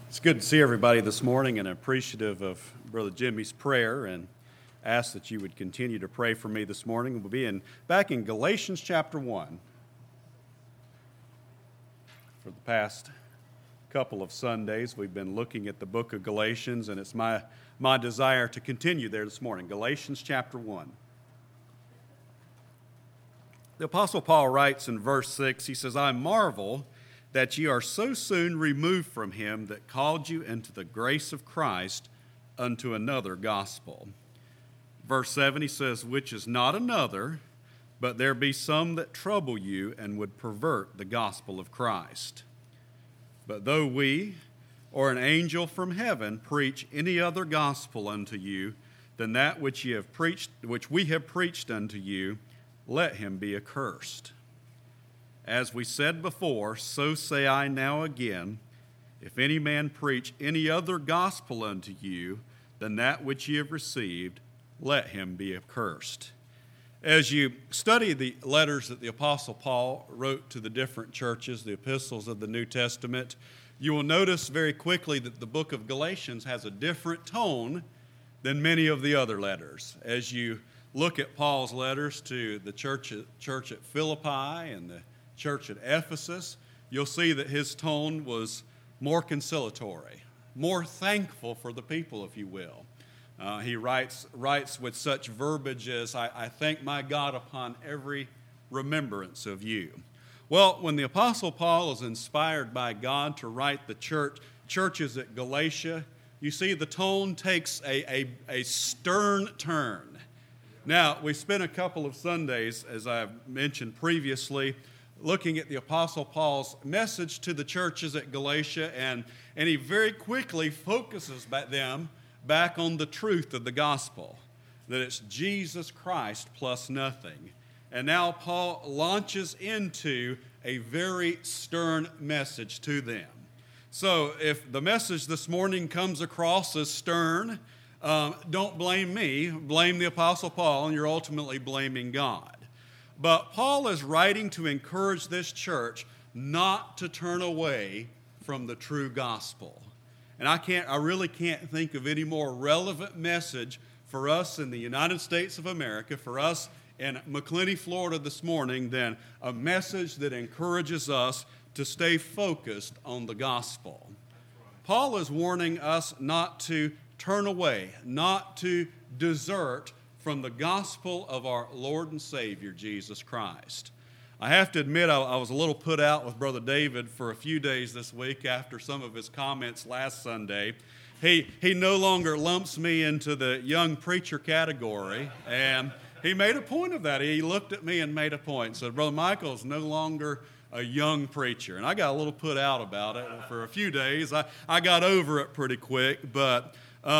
It's good to see everybody this morning and appreciative of Brother Jimmy's prayer, and ask that you would continue to pray for me this morning. We'll be back in Galatians chapter 1. For the past couple of Sundays, we've been looking at the book of Galatians, and it's my desire to continue there this morning. Galatians chapter 1. The Apostle Paul writes in verse 6, he says, I marvel that ye are so soon removed from him that called you into the grace of Christ unto another gospel. Verse 7, he says, which is not another, but there be some that trouble you and would pervert the gospel of Christ. But though we, or an angel from heaven, preach any other gospel unto you than that which we have preached unto you, let him be accursed. As we said before, so say I now again, if any man preach any other gospel unto you than that which ye have received, let him be accursed. As you study the letters that the Apostle Paul wrote to the different churches, the epistles of the New Testament, you will notice very quickly that the book of Galatians has a different tone than many of the other letters. As you look at Paul's letters to the church at Philippi and the church at Ephesus, you'll see that his tone was more conciliatory, more thankful for the people, if you will. He writes with such verbiage as, I thank my God upon every remembrance of you. Well, when the Apostle Paul is inspired by God to write the churches at Galatia, you see the tone takes a stern turn. Now, we spent a couple of Sundays, as I've mentioned previously, looking at the Apostle Paul's message to the churches at Galatia, and he very quickly focuses them back on the truth of the gospel, that it's Jesus Christ plus nothing. And now Paul launches into a very stern message to them. So if the message this morning comes across as stern, don't blame me, blame the Apostle Paul, and you're ultimately blaming God. But Paul is writing to encourage this church not to turn away from the true gospel. And I really can't think of any more relevant message for us in the United States of America, for us in McClenny, Florida this morning, than a message that encourages us to stay focused on the gospel. Paul is warning us not to turn away, not to desert from the gospel of our Lord and Savior, Jesus Christ. I have to admit, I was a little put out with Brother David for a few days this week after some of his comments last Sunday. He no longer lumps me into the young preacher category, and he made a point of that. He looked at me and made a point, said, Brother Michael is no longer a young preacher. And I got a little put out about it for a few days. I got over it pretty quick, but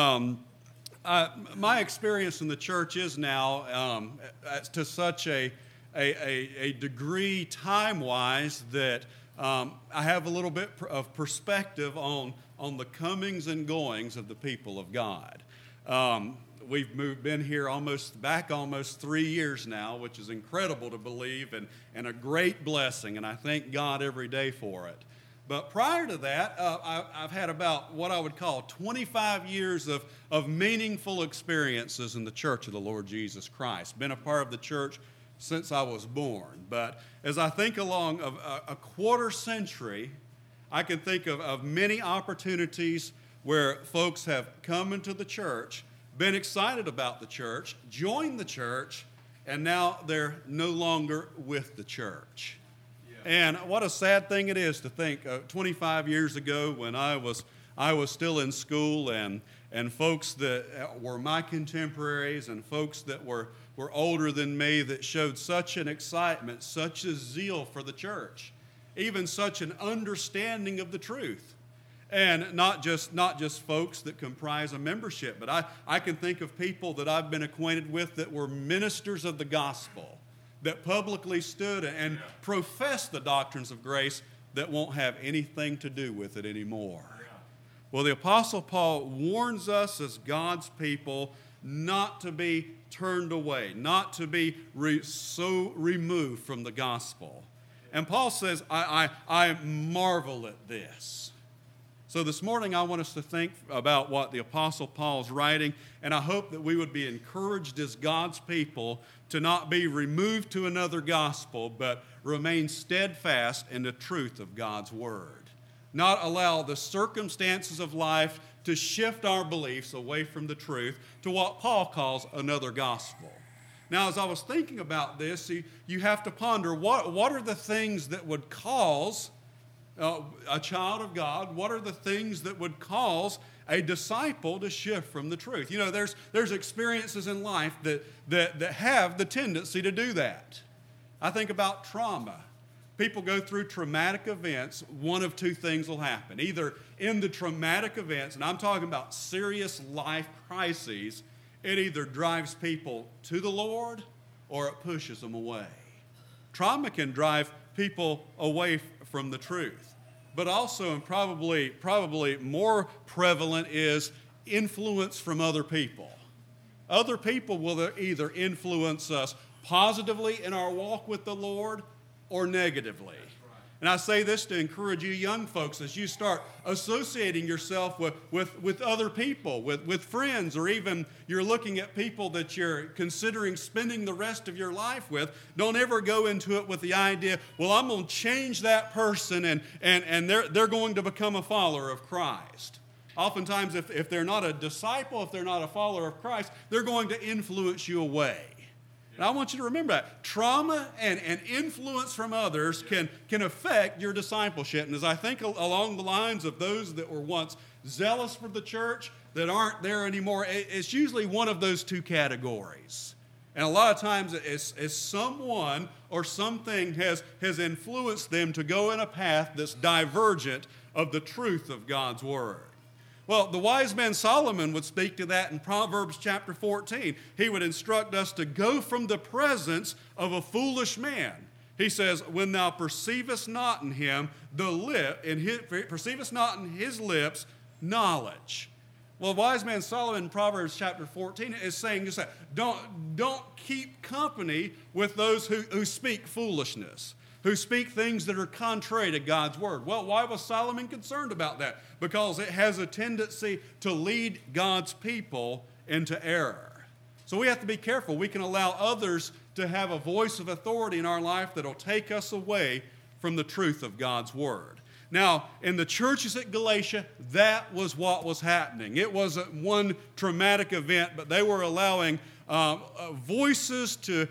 my experience in the church is now to such a degree time-wise that I have a little bit of perspective on the comings and goings of the people of God. We've been here almost 3 years now, which is incredible to believe and a great blessing, and I thank God every day for it. But prior to that, I've had about what I would call 25 years of meaningful experiences in the Church of the Lord Jesus Christ. Been a part of the church since I was born. But as I think along of a quarter century, I can think of many opportunities where folks have come into the church, been excited about the church, joined the church, and now they're no longer with the church. And what a sad thing it is to think 25 years ago when I was still in school and folks that were my contemporaries and folks that were older than me that showed such an excitement, such a zeal for the church, even such an understanding of the truth. And not just folks that comprise a membership, but I can think of people that I've been acquainted with that were ministers of the gospel, that publicly stood and professed the doctrines of grace that won't have anything to do with it anymore. Well, the Apostle Paul warns us as God's people not to be turned away, not to be so removed from the gospel. And Paul says, I marvel at this. So this morning I want us to think about what the Apostle Paul is writing, and I hope that we would be encouraged as God's people to not be removed to another gospel, but remain steadfast in the truth of God's Word. Not allow the circumstances of life to shift our beliefs away from the truth to what Paul calls another gospel. Now, as I was thinking about this, you have to ponder, what are the things that would cause a child of God, what are the things that would cause a disciple to shift from the truth? You know, there's experiences in life that have the tendency to do that. I think about trauma. People go through traumatic events, one of two things will happen. Either in the traumatic events, and I'm talking about serious life crises, it either drives people to the Lord or it pushes them away. Trauma can drive people away from the truth. But also, and probably more prevalent, is influence from other people. Other people will either influence us positively in our walk with the Lord or negatively. And I say this to encourage you young folks as you start associating yourself with other people, with friends, or even you're looking at people that you're considering spending the rest of your life with. Don't ever go into it with the idea, well, I'm going to change that person and they're going to become a follower of Christ. Oftentimes, if they're not a disciple, if they're not a follower of Christ, they're going to influence you away. And I want you to remember that. Trauma and influence from others can affect your discipleship. And as I think along the lines of those that were once zealous for the church that aren't there anymore, it's usually one of those two categories. And a lot of times it's someone or something has influenced them to go in a path that's divergent of the truth of God's Word. Well, the wise man Solomon would speak to that in Proverbs chapter 14. He would instruct us to go from the presence of a foolish man. He says, when thou perceivest not in him perceivest not in his lips knowledge. Well, the wise man Solomon in Proverbs chapter 14 is saying just that. Don't keep company with those who speak foolishness, who speak things that are contrary to God's Word. Well, why was Solomon concerned about that? Because it has a tendency to lead God's people into error. So we have to be careful. We can allow others to have a voice of authority in our life that will take us away from the truth of God's Word. Now, in the churches at Galatia, that was what was happening. It wasn't one traumatic event, but they were allowing voices to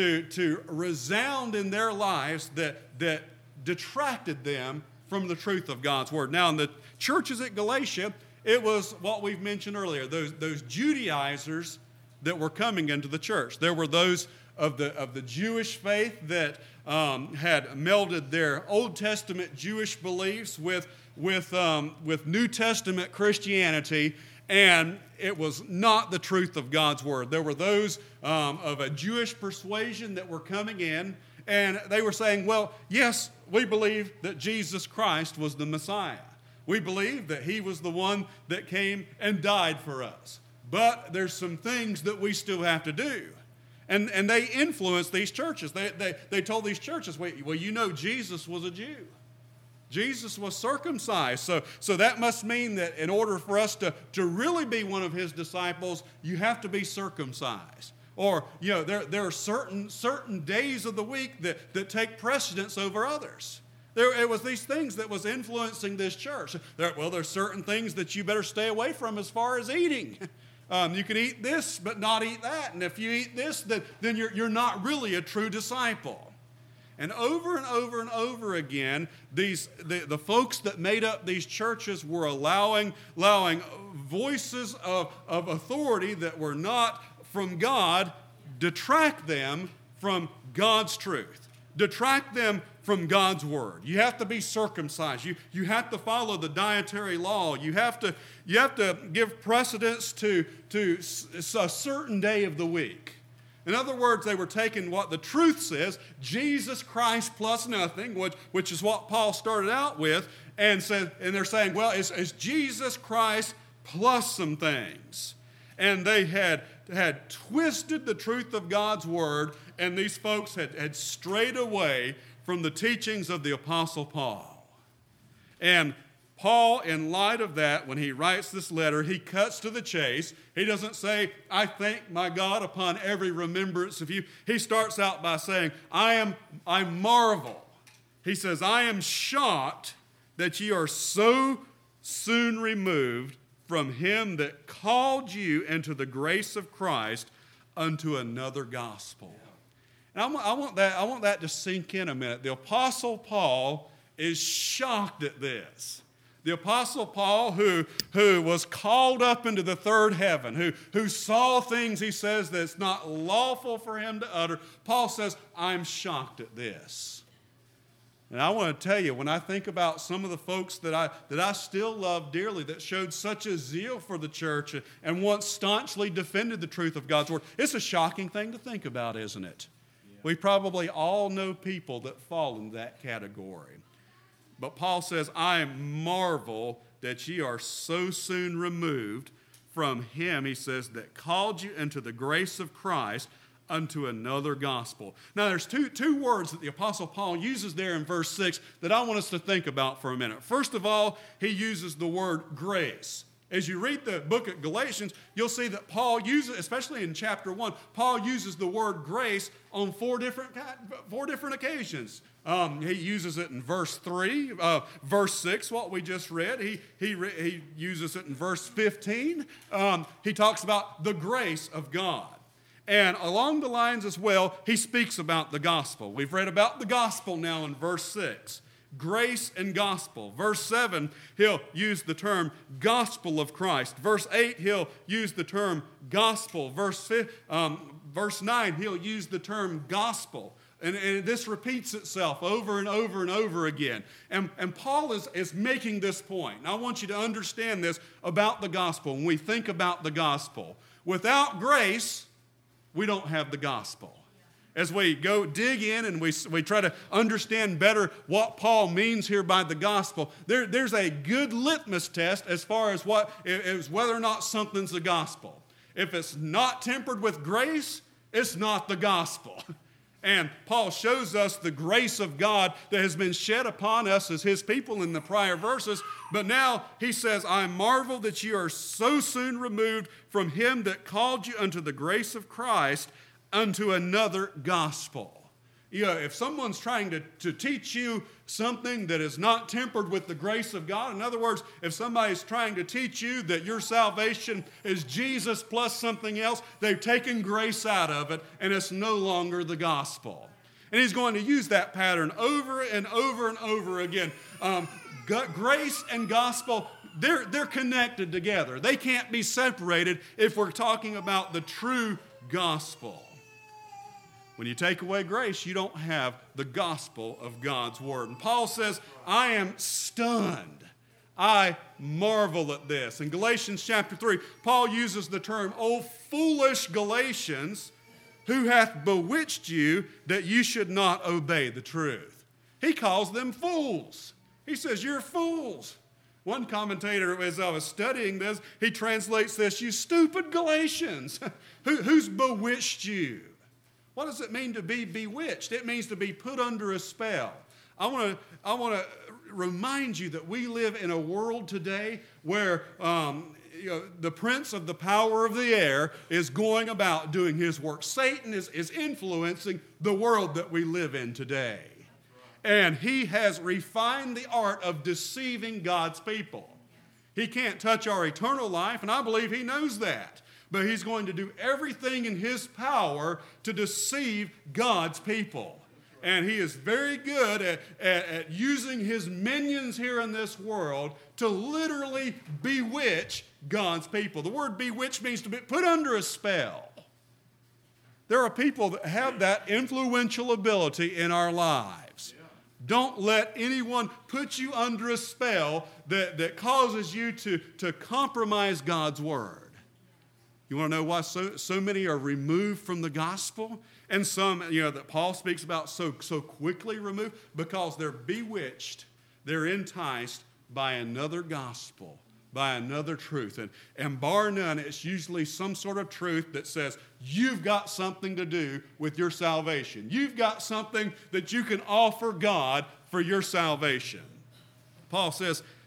resound in their lives that detracted them from the truth of God's Word. Now, in the churches at Galatia, it was what we've mentioned earlier, those Judaizers that were coming into the church. There were those of the Jewish faith that had melded their Old Testament Jewish beliefs with New Testament Christianity, and it was not the truth of God's Word. There were those of a Jewish persuasion that were coming in, and they were saying, well, yes, we believe that Jesus Christ was the Messiah. We believe that He was the one that came and died for us. But there's some things that we still have to do. And they influenced these churches. They told these churches, well, you know Jesus was a Jew. Jesus was circumcised. So that must mean that in order for us to really be one of His disciples, you have to be circumcised. Or, you know, there are certain days of the week that take precedence over others. It was these things that was influencing this church. There's certain things that you better stay away from as far as eating. You can eat this, but not eat that. And if you eat this, then you're not really a true disciple. And over and over and over again, the folks that made up these churches were allowing voices of authority that were not from God detract them from God's truth, detract them from God's Word. You have to be circumcised. You have to follow the dietary law. You have to give precedence to a certain day of the week. In other words, they were taking what the truth says, Jesus Christ plus nothing, which is what Paul started out with, and they're saying, well, it's Jesus Christ plus some things. And they had twisted the truth of God's Word, and these folks had strayed away from the teachings of the Apostle Paul. And Paul, in light of that, when he writes this letter, he cuts to the chase. He doesn't say, I thank my God upon every remembrance of you. He starts out by saying, I marvel. He says, I am shocked that ye are so soon removed from him that called you into the grace of Christ unto another gospel. And I want that to sink in a minute. The Apostle Paul is shocked at this. The Apostle Paul, who was called up into the third heaven, who saw things, he says, that's not lawful for him to utter. Paul says, I'm shocked at this. And I want to tell you, when I think about some of the folks that I still love dearly, that showed such a zeal for the church and once staunchly defended the truth of God's word, it's a shocking thing to think about, isn't it? Yeah. We probably all know people that fall in that category. But Paul says, I marvel that ye are so soon removed from him, he says, that called you into the grace of Christ unto another gospel. Now, there's two words that the Apostle Paul uses there in verse 6 that I want us to think about for a minute. First of all, he uses the word grace. As you read the book of Galatians, you'll see that Paul uses, especially in chapter 1, Paul uses the word grace on four different occasions. He uses it in verse 3, verse 6, what we just read. He uses it in verse 15. He talks about the grace of God. And along the lines as well, he speaks about the gospel. We've read about the gospel now in verse 6. Grace and gospel. Verse 7, he'll use the term gospel of Christ. Verse 8, he'll use the term gospel. Verse 9, he'll use the term gospel. And this repeats itself over and over and over again. And Paul is making this point. And I want you to understand this about the gospel. When we think about the gospel, without grace, we don't have the gospel. As we go dig in and we try to understand better what Paul means here by the gospel, there's a good litmus test as far as whether or not something's the gospel. If it's not tempered with grace, it's not the gospel. And Paul shows us the grace of God that has been shed upon us as his people in the prior verses. But now he says, I marvel that you are so soon removed from him that called you unto the grace of Christ unto another gospel. You know, if someone's trying to teach you something that is not tempered with the grace of God, in other words, if somebody's trying to teach you that your salvation is Jesus plus something else, they've taken grace out of it, and it's no longer the gospel. And he's going to use that pattern over and over and over again. Grace and gospel, they're connected together. They can't be separated if we're talking about the true gospel. When you take away grace, you don't have the gospel of God's word. And Paul says, I am stunned. I marvel at this. In Galatians chapter 3, Paul uses the term, O foolish Galatians, who hath bewitched you that you should not obey the truth. He calls them fools. He says, you're fools. One commentator, as I was studying this, he translates this, you stupid Galatians. Who's bewitched you? What does it mean to be bewitched? It means to be put under a spell. I want to remind you that we live in a world today where the prince of the power of the air is going about doing his work. Satan is influencing the world that we live in today. And he has refined the art of deceiving God's people. He can't touch our eternal life, and I believe he knows that. But he's going to do everything in his power to deceive God's people. And he is very good at using his minions here in this world to literally bewitch God's people. The word bewitch means to be put under a spell. There are people that have that influential ability in our lives. Don't let anyone put you under a spell that causes you to compromise God's word. You want to know why so many are removed from the gospel? And some, that Paul speaks about so quickly removed? Because they're bewitched. They're enticed by another gospel, by another truth. And bar none, it's usually some sort of truth that says, you've got something to do with your salvation. You've got something that you can offer God for your salvation. Paul says,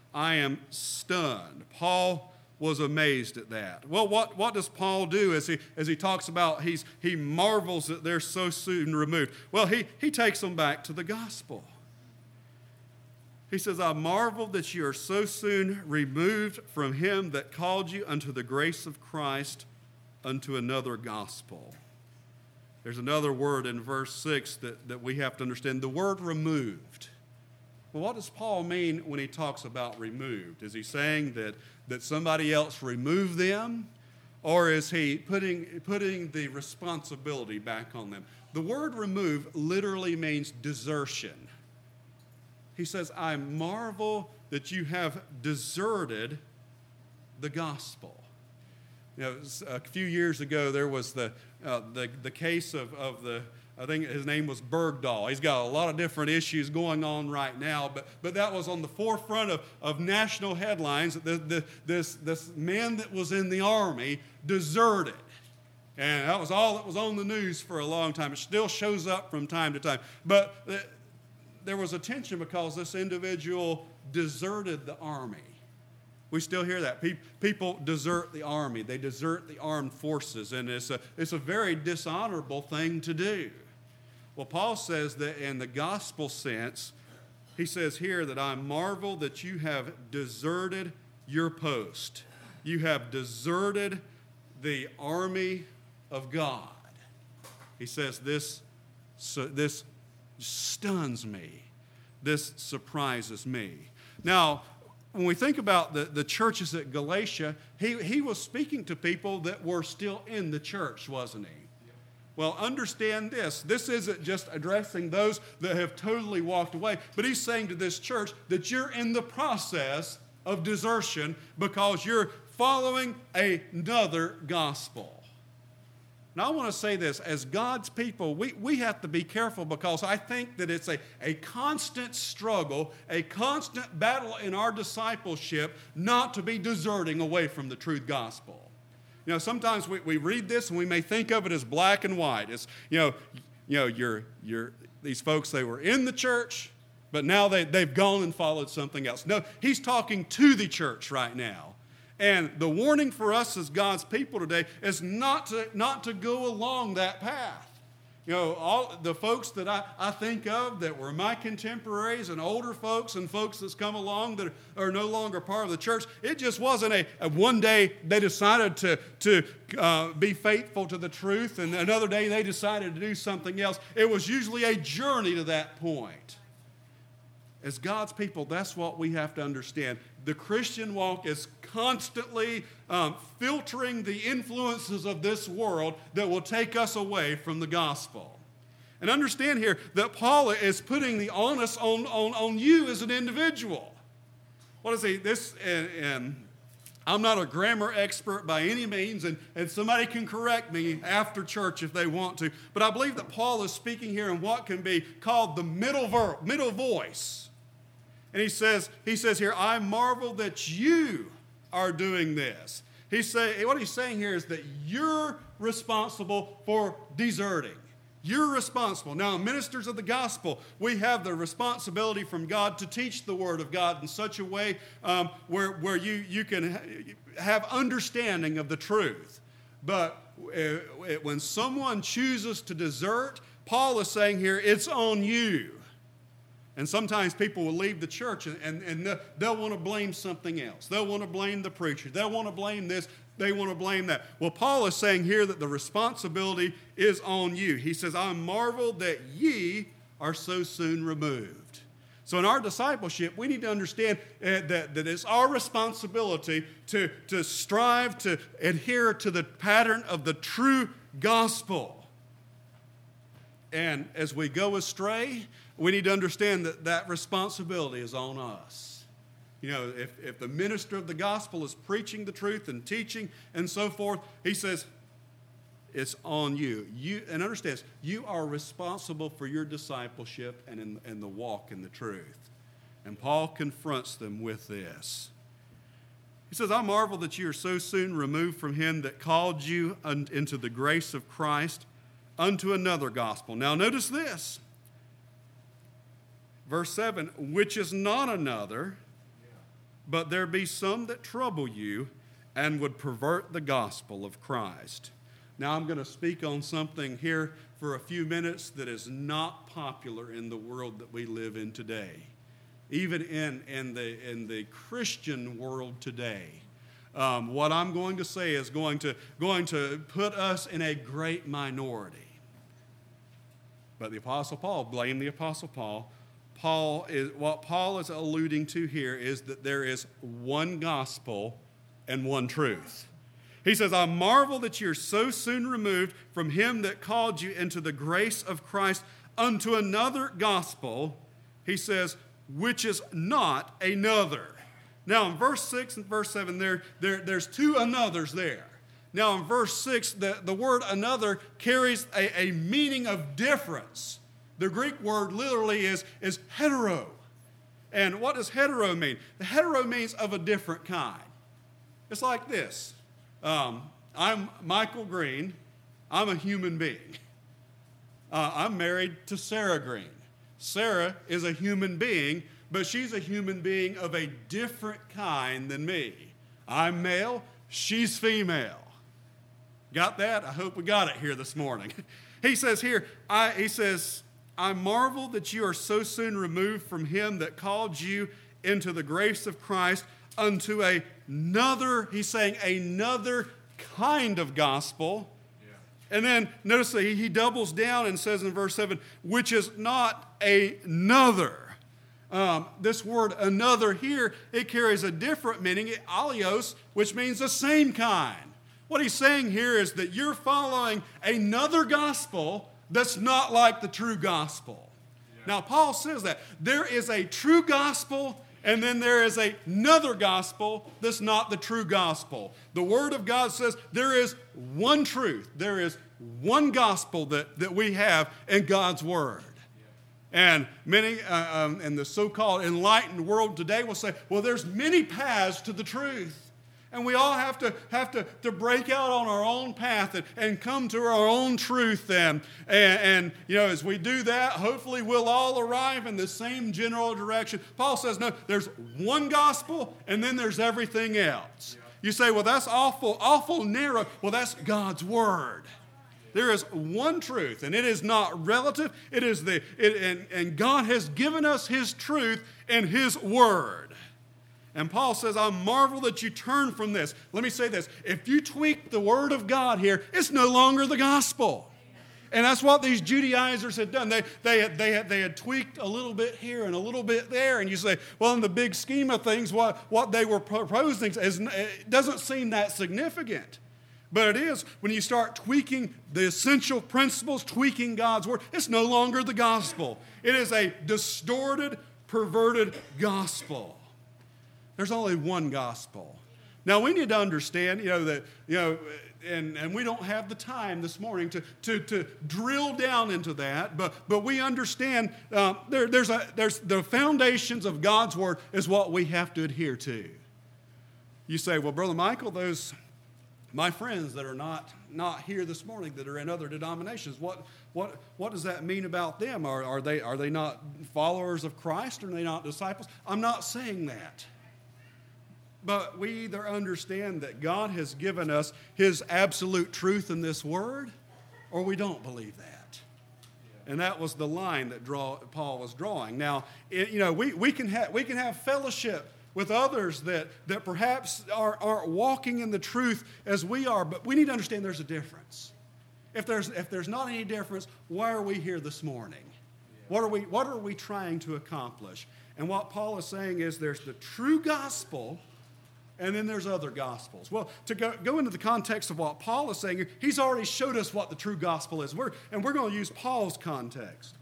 I am stunned. Paul was amazed at that. Well, what does Paul do as he talks about he marvels that they're so soon removed? Well, he takes them back to the gospel. He says, I marvel that you are so soon removed from him that called you unto the grace of Christ unto another gospel. There's another word in verse 6 that we have to understand, the word removed. Well, what does Paul mean when he talks about removed? Is he saying that somebody else removed them? Or is he putting the responsibility back on them? The word remove literally means desertion. He says, I marvel that you have deserted the gospel. You know, a few years ago, there was the case of the, I think his name was Bergdahl. He's got a lot of different issues going on right now, but that was on the forefront of national headlines. This man that was in the army deserted. And that was all that was on the news for a long time. It still shows up from time to time. But there was a tension because this individual deserted the army. We still hear that. People desert the army. They desert the armed forces, and it's a very dishonorable thing to do. Well, Paul says that in the gospel sense, he says here that I marvel that you have deserted your post. You have deserted the army of God. He says this stuns me. This surprises me. Now, when we think about the churches at Galatia, he was speaking to people that were still in the church, wasn't he? Well, understand this. This isn't just addressing those that have totally walked away, but he's saying to this church that you're in the process of desertion because you're following another gospel. Now, I want to say this. As God's people, we have to be careful because I think that it's a constant struggle, a constant battle in our discipleship not to be deserting away from the true gospel. You know, sometimes we read this and we may think of it as black and white. It's, you're these folks, they were in the church, but now they've gone and followed something else. No, he's talking to the church right now. And the warning for us as God's people today is not to go along that path. You know, all the folks that I think of that were my contemporaries and older folks and folks that's come along that are no longer part of the church, it just wasn't a one day they decided to be faithful to the truth and another day they decided to do something else. It was usually a journey to that point. As God's people, that's what we have to understand. The Christian walk is constantly filtering the influences of this world that will take us away from the gospel. And understand here that Paul is putting the onus on you as an individual. What is he? And I'm not a grammar expert by any means, and somebody can correct me after church if they want to. But I believe that Paul is speaking here in what can be called the middle voice. And he says here, I marvel that you are doing this. What he's saying here is that you're responsible for deserting. You're responsible. Now, ministers of the gospel, we have the responsibility from God to teach the word of God in such a way where you can have understanding of the truth. But when someone chooses to desert, Paul is saying here, it's on you. And sometimes people will leave the church and they'll want to blame something else. They'll want to blame the preacher. They'll want to blame this. They want to blame that. Well, Paul is saying here that the responsibility is on you. He says, I marvel that ye are so soon removed. So in our discipleship, we need to understand that it's our responsibility to strive to adhere to the pattern of the true gospel. And as we go astray, we need to understand that responsibility is on us. You know, if the minister of the gospel is preaching the truth and teaching and so forth, he says, it's on you. And understand this, you are responsible for your discipleship and in the walk in the truth. And Paul confronts them with this. He says, I marvel that you are so soon removed from him that called you into the grace of Christ unto another gospel. Now notice this. Verse 7, which is not another, but there be some that trouble you and would pervert the gospel of Christ. Now I'm going to speak on something here for a few minutes that is not popular in the world that we live in today. Even in the Christian world today. What I'm going to say is going to put us in a great minority. But the Apostle Paul, blame the Apostle Paul. What Paul is alluding to here is that there is one gospel and one truth. He says, I marvel that you're so soon removed from him that called you into the grace of Christ unto another gospel, he says, which is not another. Now in verse 6 and verse 7, there's two anothers there. Now in verse 6, the word another carries a meaning of difference. The Greek word literally is hetero. And what does hetero mean? The hetero means of a different kind. It's like this. I'm Michael Green. I'm a human being. I'm married to Sarah Green. Sarah is a human being, but she's a human being of a different kind than me. I'm male, she's female. Got that? I hope we got it here this morning. He says here, I marvel that you are so soon removed from him that called you into the grace of Christ unto another, he's saying another kind of gospel. Yeah. And then notice that he doubles down and says in verse 7, which is not another. This word another here, it carries a different meaning, alios, which means the same kind. What he's saying here is that you're following another gospel that's not like the true gospel. Yeah. Now, Paul says that there is a true gospel and then there is another gospel that's not the true gospel. The Word of God says there is one truth. There is one gospel that we have in God's Word. And many in the so-called enlightened world today will say, well, there's many paths to the truth. And we all have to break out on our own path and come to our own truth. And you know, as we do that, hopefully we'll all arrive in the same general direction. Paul says, no, there's one gospel and then there's everything else. Yeah. You say, well, that's awful narrow. Well, that's God's Word. There is one truth, and it is not relative. It is and God has given us His truth in His Word. And Paul says, I marvel that you turn from this. Let me say this. If you tweak the Word of God here, it's no longer the gospel. And that's what these Judaizers had done. They had tweaked a little bit here and a little bit there. And you say, well, in the big scheme of things, what they were proposing it doesn't seem that significant. But it is when you start tweaking the essential principles, tweaking God's Word, it's no longer the gospel. It is a distorted, perverted gospel. There's only one gospel. Now we need to understand, and we don't have the time this morning to drill down into that, but we understand there's the foundations of God's Word is what we have to adhere to. You say, well, Brother Michael, those my friends that are not here this morning that are in other denominations, what does that mean about them? Are they not followers of Christ? Are they not disciples? I'm not saying that. But we either understand that God has given us His absolute truth in this Word, or we don't believe that. And that was the line that Paul was drawing. Now, we can have fellowship with others that perhaps aren't walking in the truth as we are, but we need to understand there's a difference. If there's not any difference, why are we here this morning? What are we trying to accomplish? And what Paul is saying is there's the true gospel, and then there's other gospels. Well, to go into the context of what Paul is saying here, he's already showed us what the true gospel is. We're going to use Paul's context.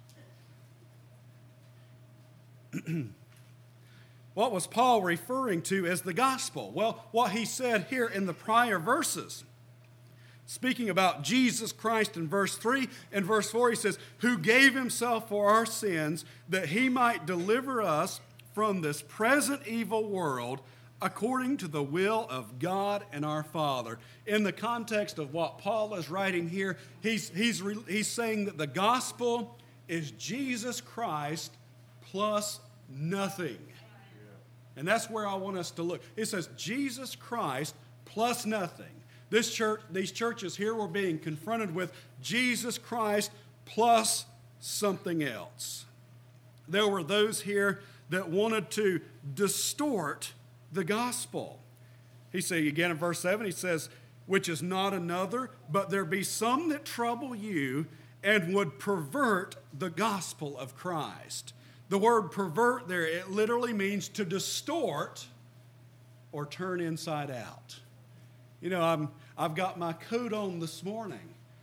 What was Paul referring to as the gospel? Well, what he said here in the prior verses. Speaking about Jesus Christ in verse 3 and verse 4, he says, who gave himself for our sins that he might deliver us from this present evil world according to the will of God and our Father. In the context of what Paul is writing here, he's saying that the gospel is Jesus Christ plus nothing. And that's where I want us to look. It says Jesus Christ plus nothing. These churches here were being confronted with Jesus Christ plus something else. There were those here that wanted to distort the gospel. He said again in verse 7, he says, which is not another, but there be some that trouble you and would pervert the gospel of Christ. The word pervert there, it literally means to distort or turn inside out. You know, I've got my coat on this morning.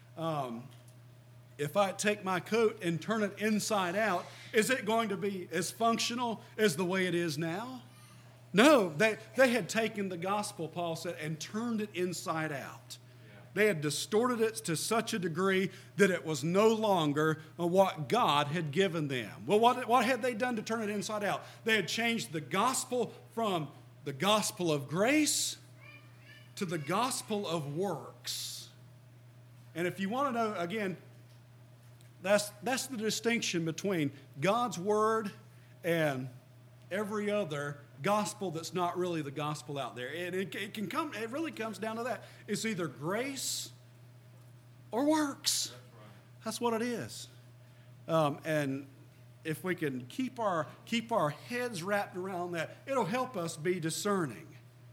If I take my coat and turn it inside out, is it going to be as functional as the way it is now? No, they had taken the gospel, Paul said, and turned it inside out. They had distorted it to such a degree that it was no longer what God had given them. Well, what had they done to turn it inside out? They had changed the gospel from the gospel of grace to the gospel of works. And if you want to know, again, that's the distinction between God's word and every other gospel that's not really the gospel out there. It really comes down to that. It's either grace or works. That's what it is. And if we can keep our heads wrapped around that, it'll help us be discerning.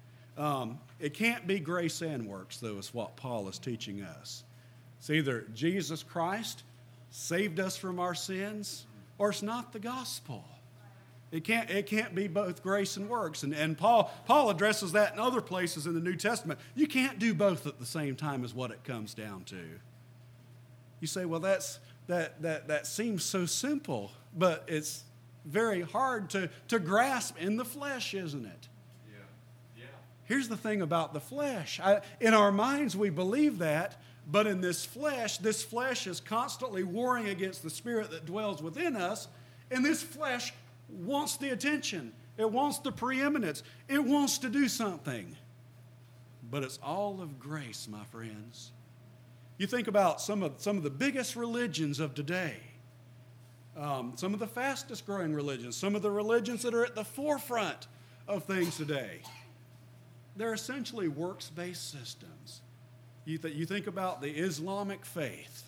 It can't be grace and works, though, is what Paul is teaching us. It's either Jesus Christ saved us from our sins, or it's not the gospel. It can't be both grace and works. And Paul addresses that in other places in the New Testament. You can't do both at the same time is what it comes down to. You say, well, that seems so simple, but it's very hard to grasp in the flesh, isn't it? Yeah. Here's the thing about the flesh. In our minds, we believe that, but in this flesh is constantly warring against the spirit that dwells within us, and this flesh wants the attention. It wants the preeminence. It wants to do something. But it's all of grace, my friends. You think about some of the biggest religions of today, some of the fastest growing religions, some of the religions that are at the forefront of things today. They're essentially works-based systems. You think about the Islamic faith.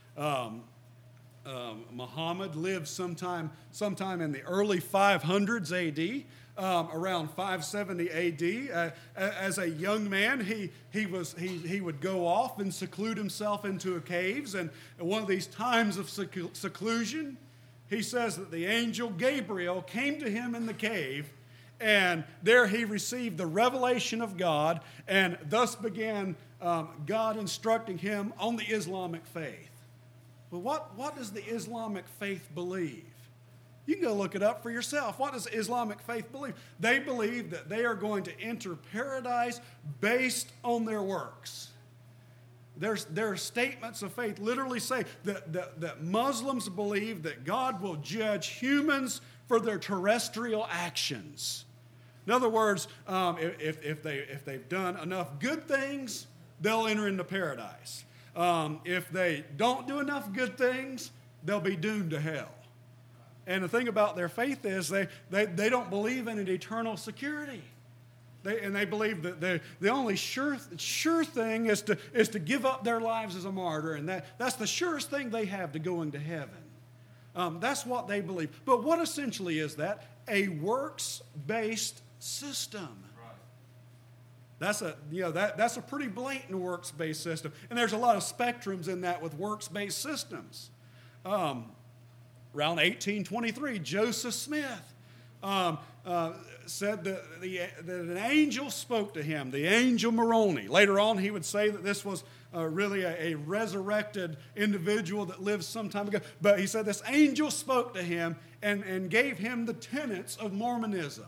Muhammad lived sometime in the early 500s A.D., around 570 A.D. As a young man, he would go off and seclude himself into caves, and at one of these times of seclusion, he says that the angel Gabriel came to him in the cave, and there he received the revelation of God, and thus began God instructing him on the Islamic faith. Well, what does the Islamic faith believe? You can go look it up for yourself. What does Islamic faith believe? They believe that they are going to enter paradise based on their works. Their statements of faith literally say that Muslims believe that God will judge humans for their terrestrial actions. In other words, if they've done enough good things, they'll enter into paradise. If they don't do enough good things, they'll be doomed to hell. And the thing about their faith is they don't believe in an eternal security. They believe that the only sure thing is to give up their lives as a martyr, and that's the surest thing they have to going to heaven. That's what they believe. But what essentially is that? A works-based system. That's a pretty blatant works-based system. And there's a lot of spectrums in that with works-based systems. Around 1823, Joseph Smith said that an angel spoke to him, the angel Moroni. Later on, he would say that this was really a resurrected individual that lived some time ago. But he said this angel spoke to him and gave him the tenets of Mormonism.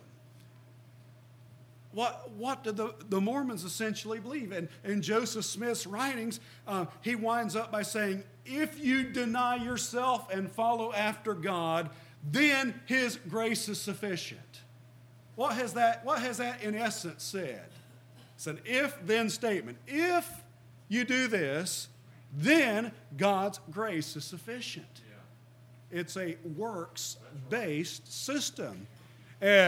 What do the Mormons essentially believe? And in Joseph Smith's writings, he winds up by saying, if you deny yourself and follow after God, then His grace is sufficient. What has that in essence said? It's an if-then statement. If you do this, then God's grace is sufficient. Yeah. It's a works-based system. And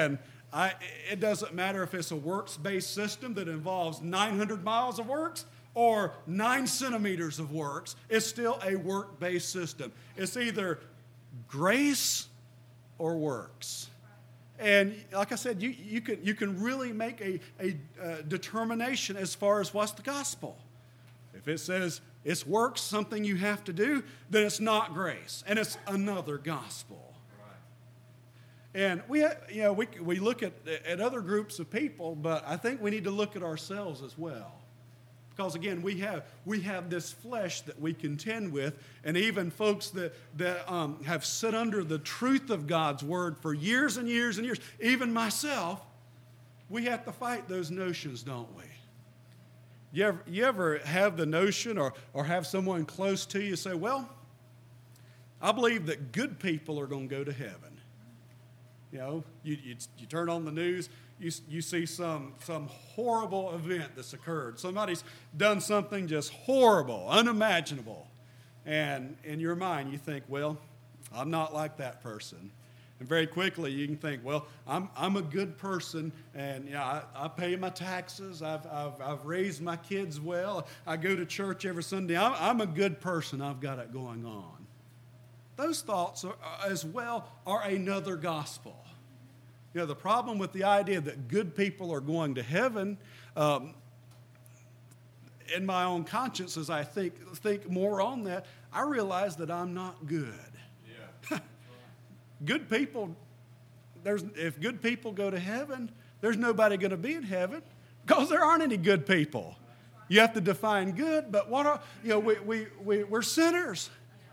It doesn't matter if it's a works-based system that involves 900 miles of works or 9 centimeters of works. It's still a work-based system. It's either grace or works. And like I said, you can really make a determination as far as what's the gospel. If it says it's works, something you have to do, then it's not grace, and it's another gospel. And we look at other groups of people, but I think we need to look at ourselves as well. Because again, we have this flesh that we contend with, and even folks that have sit under the truth of God's word for years and years and years, even myself, we have to fight those notions, don't we? You ever have the notion or have someone close to you say, well, I believe that good people are going to go to heaven. You know, you turn on the news, you see some horrible event that's occurred. Somebody's done something just horrible, unimaginable. And in your mind, you think, well, I'm not like that person. And very quickly, you can think, well, I'm a good person, and I pay my taxes. I've raised my kids well. I go to church every Sunday. I'm a good person. I've got it going on. Those thoughts as well are another gospel. You know, the problem with the idea that good people are going to heaven, in my own conscience, as I think more on that, I realize that I'm not good. Yeah. Good people, if good people go to heaven, there's nobody going to be in heaven because there aren't any good people. You have to define good, but we're sinners.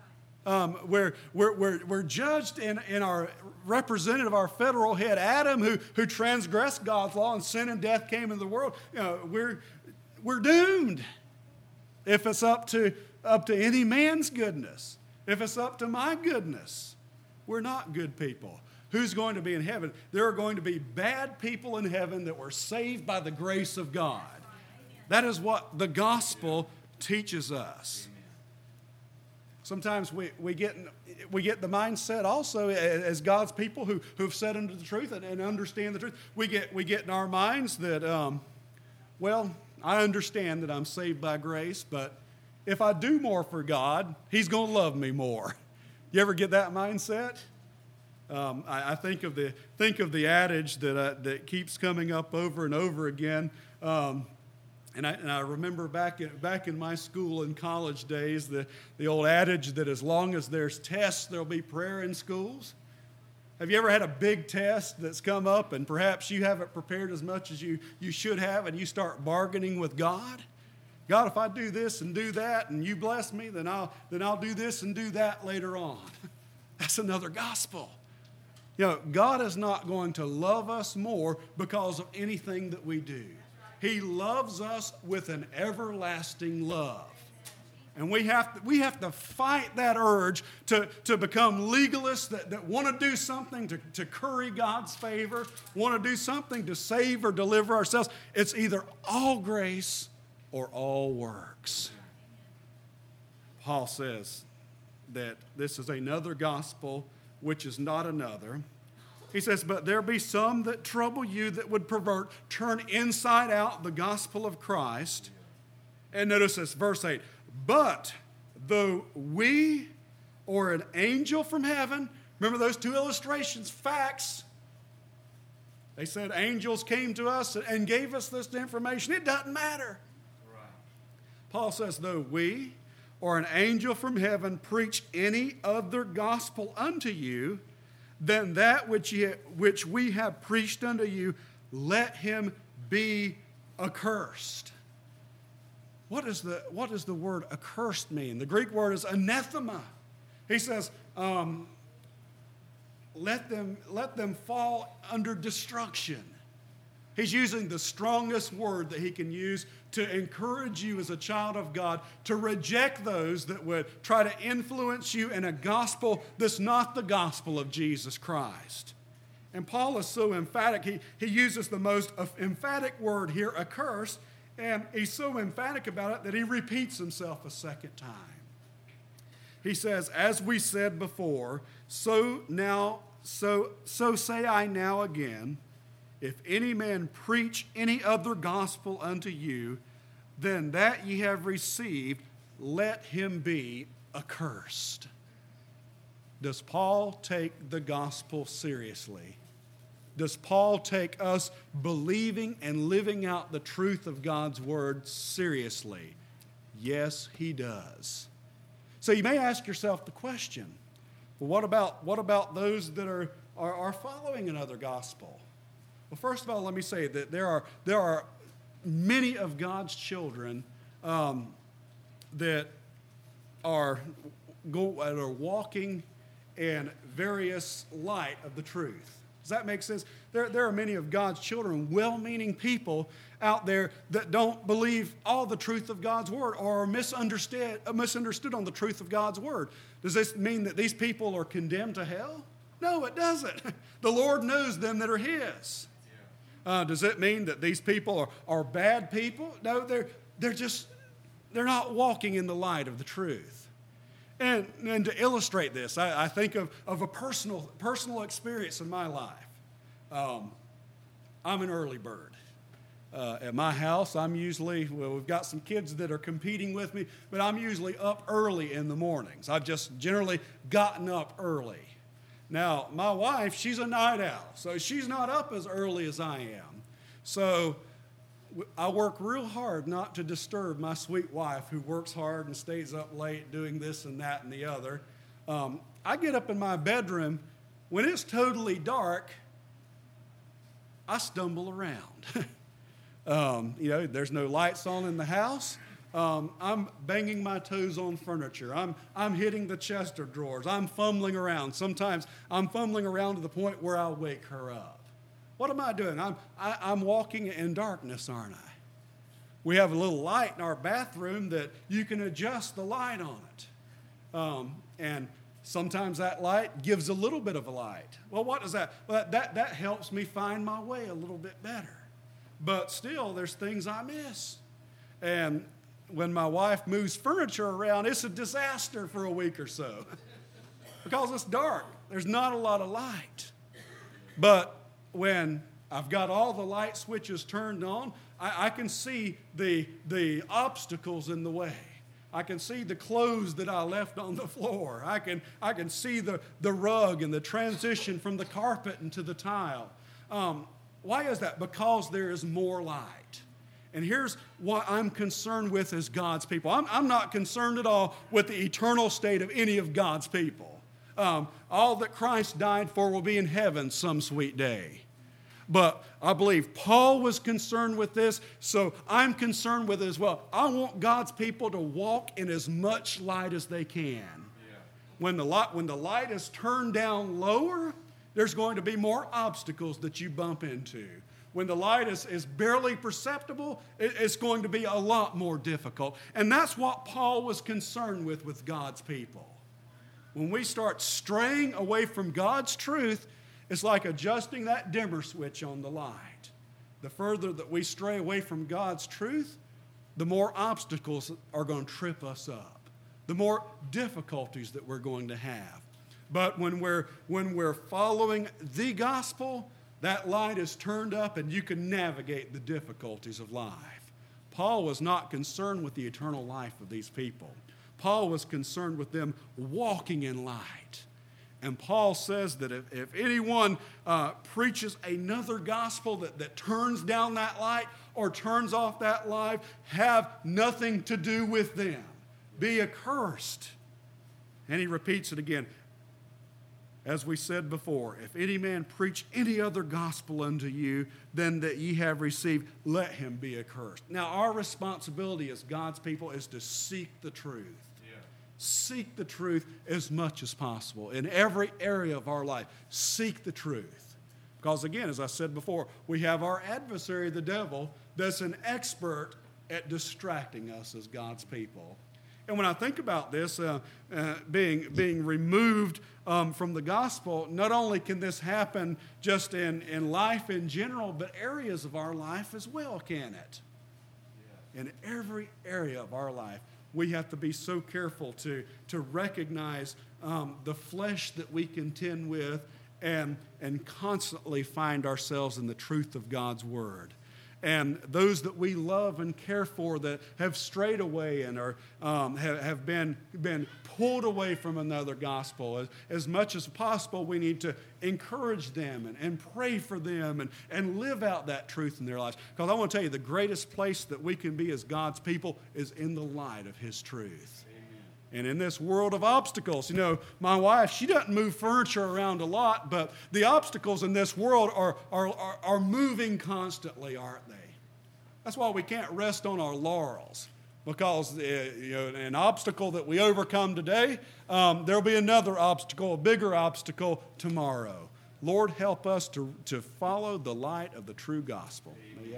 We're judged in our representative, our federal head, Adam, who transgressed God's law, and sin and death came into the world. You know, we're doomed if it's up to any man's goodness. If it's up to my goodness, we're not good people. Who's going to be in heaven? There are going to be bad people in heaven that were saved by the grace of God. That is what the gospel teaches us. Sometimes we get the mindset also as God's people who've set into the truth and understand the truth. We get in our minds that, I understand that I'm saved by grace, but if I do more for God, He's going to love me more. You ever get that mindset? I think of the adage that keeps coming up over and over again. And I remember back in my school and college days, the old adage that as long as there's tests, there'll be prayer in schools. Have you ever had a big test that's come up and perhaps you haven't prepared as much as you should have, and you start bargaining with God? God, if I do this and do that and you bless me, then I'll do this and do that later on. That's another gospel. You know, God is not going to love us more because of anything that we do. He loves us with an everlasting love. And we have to fight that urge to become legalists that want to do something to curry God's favor, want to do something to save or deliver ourselves. It's either all grace or all works. Paul says that this is another gospel, which is not another. He says, but there be some that trouble you that would turn inside out the gospel of Christ. And notice this, verse 8. But though we or an angel from heaven, remember those two illustrations, facts. They said angels came to us and gave us this information. It doesn't matter. Right. Paul says, though we or an angel from heaven preach any other gospel unto you than that which we have preached unto you, let him be accursed. What does the word accursed mean? The Greek word is anathema. He says, let them fall under destruction. He's using the strongest word that he can use to encourage you as a child of God to reject those that would try to influence you in a gospel that's not the gospel of Jesus Christ. And Paul is so emphatic. He uses the most emphatic word here, accursed, and he's so emphatic about it that he repeats himself a second time. He says, as we said before, so say I now again, if any man preach any other gospel unto you than that ye have received, let him be accursed. Does Paul take the gospel seriously? Does Paul take us believing and living out the truth of God's word seriously? Yes, he does. So you may ask yourself the question, well, what about those that are following another gospel? Well, first of all, let me say that there are many of God's children that are walking in various light of the truth. Does that make sense? There are many of God's children, well-meaning people out there that don't believe all the truth of God's word or are misunderstood on the truth of God's word. Does this mean that these people are condemned to hell? No, it doesn't. The Lord knows them that are His. Does it mean that these people are bad people? No, they're not walking in the light of the truth. And to illustrate this, I think of a personal experience in my life. I'm an early bird. At my house, we've got some kids that are competing with me, but I'm usually up early in the mornings. I've just generally gotten up early. Now, my wife, she's a night owl, so she's not up as early as I am. So I work real hard not to disturb my sweet wife who works hard and stays up late doing this and that and the other. I get up in my bedroom. When it's totally dark, I stumble around. There's no lights on in the house. I'm banging my toes on furniture. I'm hitting the chest of drawers. I'm fumbling around. Sometimes I'm fumbling around to the point where I'll wake her up. What am I doing? I'm walking in darkness, aren't I? We have a little light in our bathroom that you can adjust the light on it. And sometimes that light gives a little bit of a light. Well, what is that? Well, that helps me find my way a little bit better. But still, there's things I miss. And when my wife moves furniture around, it's a disaster for a week or so because it's dark. There's not a lot of light. But when I've got all the light switches turned on, I can see the obstacles in the way. I can see the clothes that I left on the floor. I can see the rug and the transition from the carpet into the tile. Why is that? Because there is more light. And here's what I'm concerned with as God's people. I'm not concerned at all with the eternal state of any of God's people. All that Christ died for will be in heaven some sweet day. But I believe Paul was concerned with this, so I'm concerned with it as well. I want God's people to walk in as much light as they can. Yeah. When the light is turned down lower, there's going to be more obstacles that you bump into. When the light is barely perceptible, it's going to be a lot more difficult. And that's what Paul was concerned with God's people. When we start straying away from God's truth, it's like adjusting that dimmer switch on the light. The further that we stray away from God's truth, the more obstacles are going to trip us up, the more difficulties that we're going to have. But when we're following the gospel, that light is turned up and you can navigate the difficulties of life. Paul was not concerned with the eternal life of these people. Paul was concerned with them walking in light. And Paul says that if anyone preaches another gospel that turns down that light or turns off that light, have nothing to do with them. Be accursed. And he repeats it again. As we said before, if any man preach any other gospel unto you than that ye have received, let him be accursed. Now, our responsibility as God's people is to seek the truth. Seek the truth as much as possible in every area of our life. Seek the truth. Because again, as I said before, we have our adversary, the devil, that's an expert at distracting us as God's people. And when I think about this, being removed from the gospel, not only can this happen just in life in general, but areas of our life as well, can it? Yeah. In every area of our life. We have to be so careful to recognize the flesh that we contend with and constantly find ourselves in the truth of God's Word. And those that we love and care for that have strayed away and are have been pulled away from another gospel, as much as possible, we need to encourage them and pray for them and live out that truth in their lives. Because I want to tell you, the greatest place that we can be as God's people is in the light of His truth. And in this world of obstacles, my wife, she doesn't move furniture around a lot, but the obstacles in this world are moving constantly, aren't they? That's why we can't rest on our laurels, because an obstacle that we overcome today, there'll be another obstacle, a bigger obstacle tomorrow. Lord, help us to follow the light of the true gospel. Amen.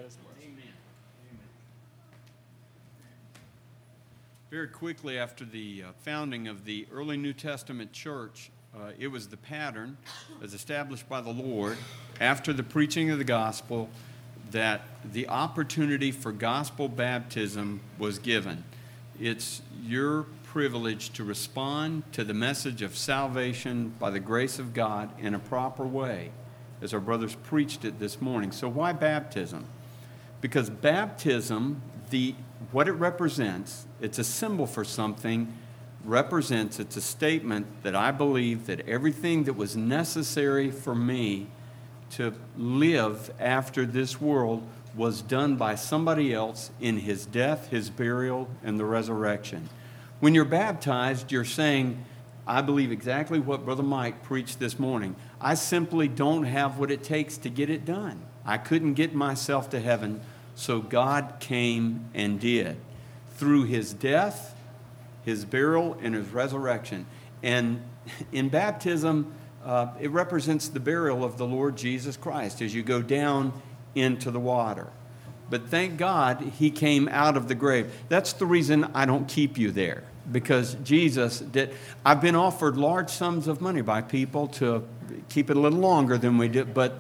Very quickly after the founding of the early New Testament church, it was the pattern as established by the Lord after the preaching of the gospel that the opportunity for gospel baptism was given. It's your privilege to respond to the message of salvation by the grace of God in a proper way, as our brothers preached it this morning. So why baptism? Because baptism, what it represents, it's a symbol for something, it's a statement that I believe that everything that was necessary for me to live after this world was done by somebody else in His death, His burial, and the resurrection. When you're baptized, you're saying, I believe exactly what Brother Mike preached this morning. I simply don't have what it takes to get it done. I couldn't get myself to heaven, so God came and did. Through His death, His burial, and His resurrection. And in baptism, it represents the burial of the Lord Jesus Christ as you go down into the water. But thank God He came out of the grave. That's the reason I don't keep you there, because Jesus did. I've been offered large sums of money by people to keep it a little longer than we did, but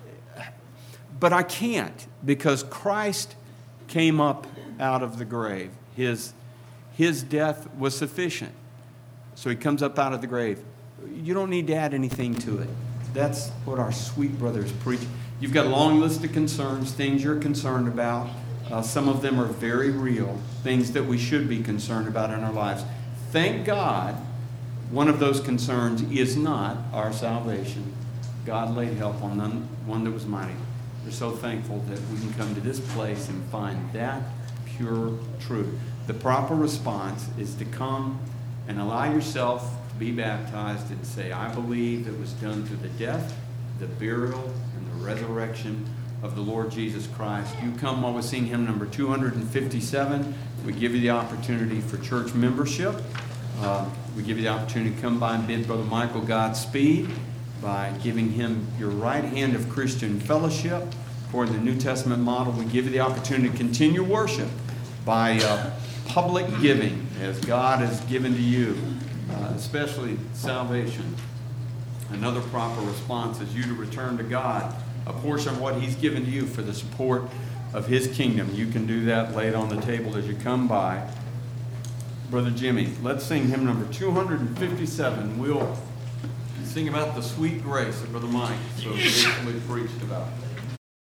I can't, because Christ came up out of the grave. His death was sufficient. So He comes up out of the grave. You don't need to add anything to it. That's what our sweet brothers preach. You've got a long list of concerns, things you're concerned about. Some of them are very real, things that we should be concerned about in our lives. Thank God, one of those concerns is not our salvation. God laid help on one that was mighty. We're so thankful that we can come to this place and find that pure truth. The proper response is to come and allow yourself to be baptized and say, I believe it was done through the death, the burial, and the resurrection of the Lord Jesus Christ. You come while we sing hymn number 257. We give you the opportunity for church membership. We give you the opportunity to come by and bid Brother Michael Godspeed by giving him your right hand of Christian fellowship. For the New Testament model, we give you the opportunity to continue worship by public giving as God has given to you, especially salvation. Another proper response is you to return to God a portion of what He's given to you for the support of His kingdom. You can do that laid on the table as you come by. Brother Jimmy, let's sing hymn number 257. We'll sing about the sweet grace of Brother Mike, so recently preached about.